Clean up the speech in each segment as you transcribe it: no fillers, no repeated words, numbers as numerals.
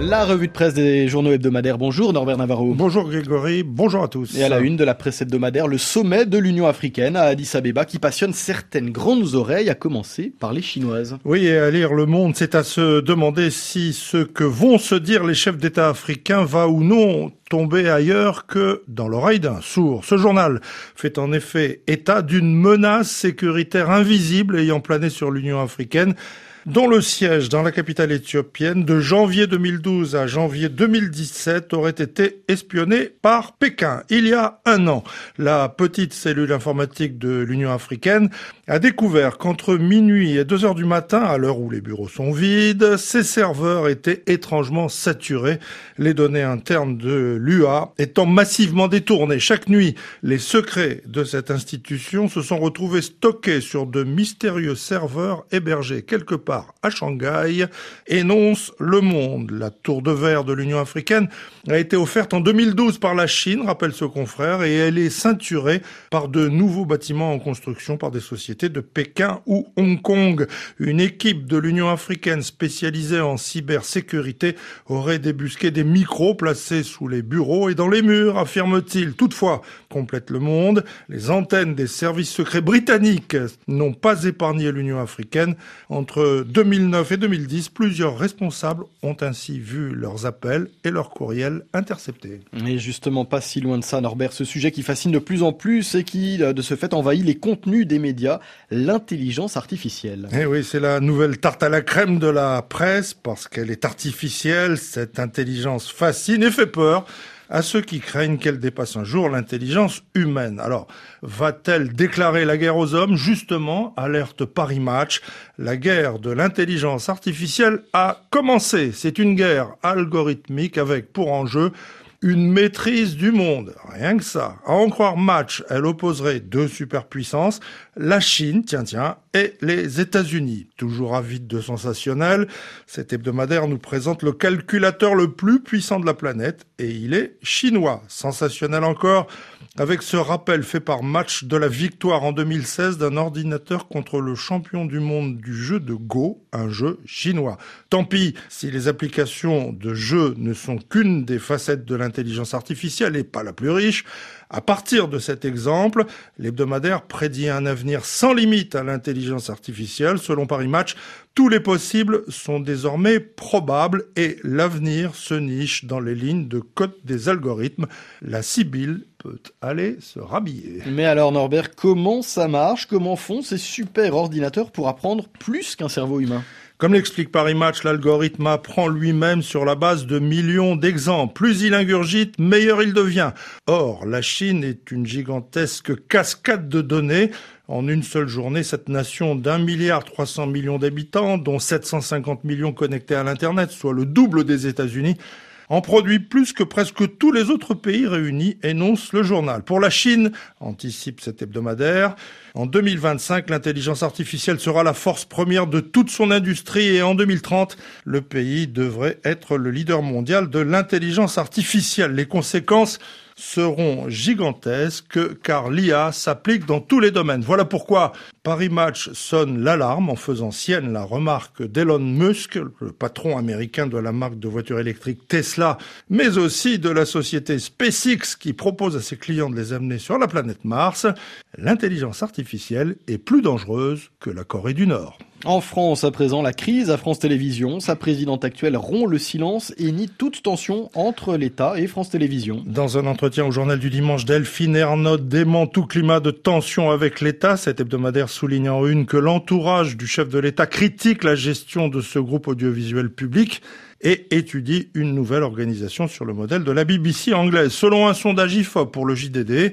La revue de presse des journaux hebdomadaires. Bonjour Norbert Navarro. Bonjour Grégory, bonjour à tous. Et à la une de la presse hebdomadaire, le sommet de l'Union africaine à Addis Abeba qui passionne certaines grandes oreilles, à commencer par les Chinoises. Oui, et à lire Le Monde, c'est à se demander si ce que vont se dire les chefs d'État africains va ou non tomber ailleurs que dans l'oreille d'un sourd. Ce journal fait en effet état d'une menace sécuritaire invisible ayant plané sur l'Union africaine, dont le siège dans la capitale éthiopienne de janvier 2012 à janvier 2017 aurait été espionné par Pékin. Il y a un an, la petite cellule informatique de l'Union africaine a découvert qu'entre minuit et 2 heures du matin, à l'heure où les bureaux sont vides, ses serveurs étaient étrangement saturés, les données internes de l'UA étant massivement détournées. Chaque nuit, les secrets de cette institution se sont retrouvés stockés sur de mystérieux serveurs hébergés quelque part à Shanghai, énonce Le Monde. La tour de verre de l'Union africaine a été offerte en 2012 par la Chine, rappelle ce confrère, et elle est ceinturée par de nouveaux bâtiments en construction par des sociétés de Pékin ou Hong Kong. Une équipe de l'Union africaine spécialisée en cybersécurité aurait débusqué des micros placés sous les bureaux et dans les murs, affirme-t-il. Toutefois, complète Le Monde, les antennes des services secrets britanniques n'ont pas épargné l'Union africaine. Entre 2009 et 2010, plusieurs responsables ont ainsi vu leurs appels et leurs courriels interceptés. Et justement, pas si loin de ça, Norbert, ce sujet qui fascine de plus en plus et qui, de ce fait, envahit les contenus des médias, l'intelligence artificielle. Eh oui, c'est la nouvelle tarte à la crème de la presse, parce qu'elle est artificielle, cette intelligence fascine et fait peur à ceux qui craignent qu'elle dépasse un jour l'intelligence humaine. Alors, va-t-elle déclarer la guerre aux hommes ? Justement, alerte Paris Match, la guerre de l'intelligence artificielle a commencé. C'est une guerre algorithmique avec pour enjeu une maîtrise du monde, rien que ça. À en croire Match, elle opposerait 2 superpuissances, la Chine, et les États-Unis. Toujours avide de sensationnel, cet hebdomadaire nous présente le calculateur le plus puissant de la planète, et il est chinois. Sensationnel encore, avec ce rappel fait par Match de la victoire en 2016 d'un ordinateur contre le champion du monde du jeu de Go, un jeu chinois. Tant pis si les applications de jeu ne sont qu'une des facettes de l'intelligence artificielle et pas la plus riche. À partir de cet exemple, l'hebdomadaire prédit un avenir sans limite à l'intelligence artificielle. Selon Paris Match, tous les possibles sont désormais probables et l'avenir se niche dans les lignes de code des algorithmes. La Sibylle peut aller se rhabiller. Mais alors Norbert, comment ça marche ? Comment font ces super ordinateurs pour apprendre plus qu'un cerveau humain ? Comme l'explique Paris Match, l'algorithme apprend lui-même sur la base de millions d'exemples. Plus il ingurgite, meilleur il devient. Or, la Chine est une gigantesque cascade de données. En une seule journée, cette nation d'1,3 milliard d'habitants, dont 750 millions connectés à l'Internet, soit le double des États-Unis, en produit plus que presque tous les autres pays réunis, énonce le journal. Pour la Chine, anticipe cet hebdomadaire, en 2025, l'intelligence artificielle sera la force première de toute son industrie et en 2030, le pays devrait être le leader mondial de l'intelligence artificielle. Les conséquences seront gigantesques car l'IA s'applique dans tous les domaines. Voilà pourquoi Paris Match sonne l'alarme en faisant sienne la remarque d'Elon Musk, le patron américain de la marque de voitures électriques Tesla, mais aussi de la société SpaceX qui propose à ses clients de les amener sur la planète Mars. L'intelligence artificielle est plus dangereuse que la Corée du Nord. En France, à présent, la crise à France Télévisions. Sa présidente actuelle rompt le silence et nie toute tension entre l'État et France Télévisions. Dans un entretien au journal du dimanche, Delphine Ernotte dément tout climat de tension avec l'État. Cet hebdomadaire souligne en une que l'entourage du chef de l'État critique la gestion de ce groupe audiovisuel public et étudie une nouvelle organisation sur le modèle de la BBC anglaise. Selon un sondage IFOP pour le JDD,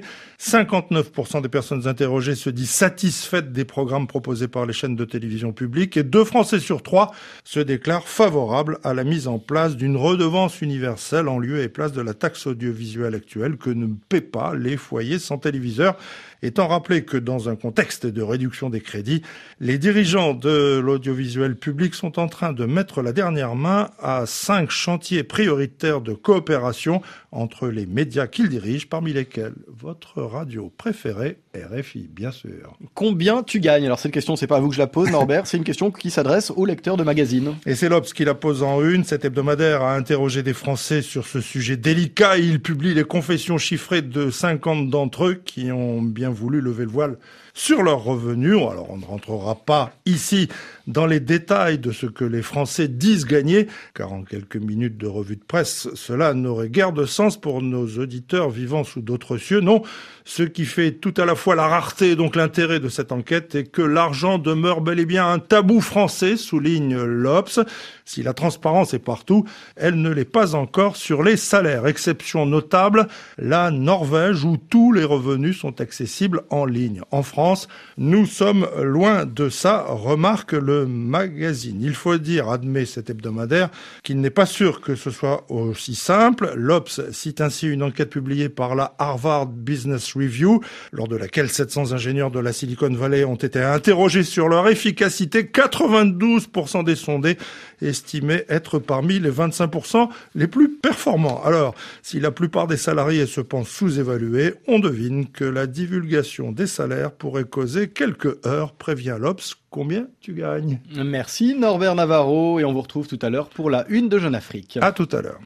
59% des personnes interrogées se disent satisfaites des programmes proposés par les chaînes de télévision publiques et 2 Français sur 3 se déclarent favorables à la mise en place d'une redevance universelle en lieu et place de la taxe audiovisuelle actuelle que ne paient pas les foyers sans téléviseur. Étant rappelé que dans un contexte de réduction des crédits, les dirigeants de l'audiovisuel public sont en train de mettre la dernière main à à 5 chantiers prioritaires de coopération entre les médias qu'il dirige, parmi lesquels votre radio préférée, RFI, bien sûr. Combien tu gagnes? Alors cette question, c'est pas à vous que je la pose, Norbert, c'est une question qui s'adresse aux lecteurs de magazines. Et c'est l'Obs qui la pose en une. Cet hebdomadaire a interrogé des Français sur ce sujet délicat. Il publie les confessions chiffrées de 50 d'entre eux qui ont bien voulu lever le voile sur leurs revenus. Alors on ne rentrera pas ici dans les détails de ce que les Français disent gagner, car en quelques minutes de revue de presse, cela n'aurait guère de sens pour nos auditeurs vivant sous d'autres cieux. Non, ce qui fait tout à la fois la rareté et donc l'intérêt de cette enquête est que l'argent demeure bel et bien un tabou français, souligne l'Obs. Si la transparence est partout, elle ne l'est pas encore sur les salaires. Exception notable, la Norvège où tous les revenus sont accessibles en ligne. En France, nous sommes loin de ça, remarque le magazine. Il faut dire, admet cet hebdomadaire, qu'il n'est pas sûr que ce soit aussi simple. L'Obs cite ainsi une enquête publiée par la Harvard Business Review, lors de laquelle 700 ingénieurs de la Silicon Valley ont été interrogés sur leur efficacité. 92% des sondés estimaient être parmi les 25% les plus performants. Alors, si la plupart des salariés se pensent sous-évalués, on devine que la divulgation des salaires pourrait causer quelques heures, prévient l'Obs. Combien tu gagnes? Merci Norbert Navarro et on vous retrouve tout à l'heure pour la une de Jeune Afrique. À tout à l'heure.